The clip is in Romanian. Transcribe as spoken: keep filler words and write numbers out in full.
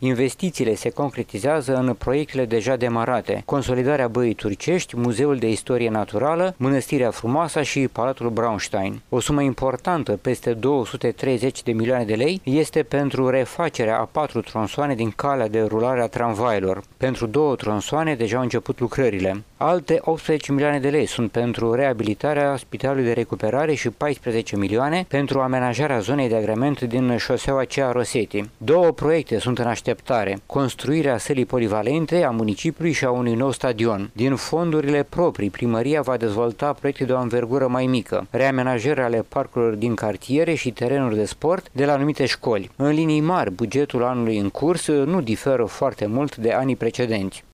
Investițiile se concretizează în proiectele deja demarate: consolidarea Băii Turcești, Muzeul de Istorie Naturală, Mănăstirea Frumoasa și Palatul Braunstein. O sumă importantă, peste două sute treizeci de milioane de lei, este pentru refacerea a patru tronsoane din calea de rulare a tramvailor. Pentru două tronsoane deja au început lucrările. Alte optsprezece milioane de lei sunt pentru reabilitarea Spitalului de Recuperare și paisprezece milioane pentru amenajarea zonei de agrement din șoseaua Cea Rosetti. Două proiecte sunt în așteptare: construirea sălii polivalente a municipiului și a unui nou stadion. Din fondurile proprii, primăria va dezvolta proiecte de o învergură mai mică: reamenajări ale parcurilor din cartiere și terenuri de sport de la anumite școli. În linii mari, bugetul anului în curs nu diferă foarte mult de anii precedenți.